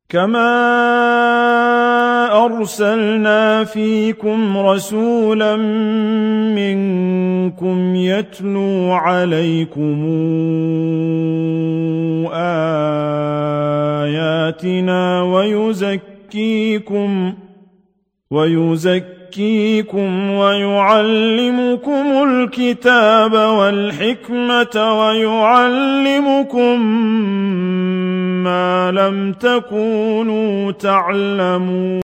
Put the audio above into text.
كما أرسلنا فيكم رسولا منكم يتلو عليكم آياتنا ويزكيكم ويعلمكم الكتاب والحكمة ويعلمكم ما لم تكونوا تعلمون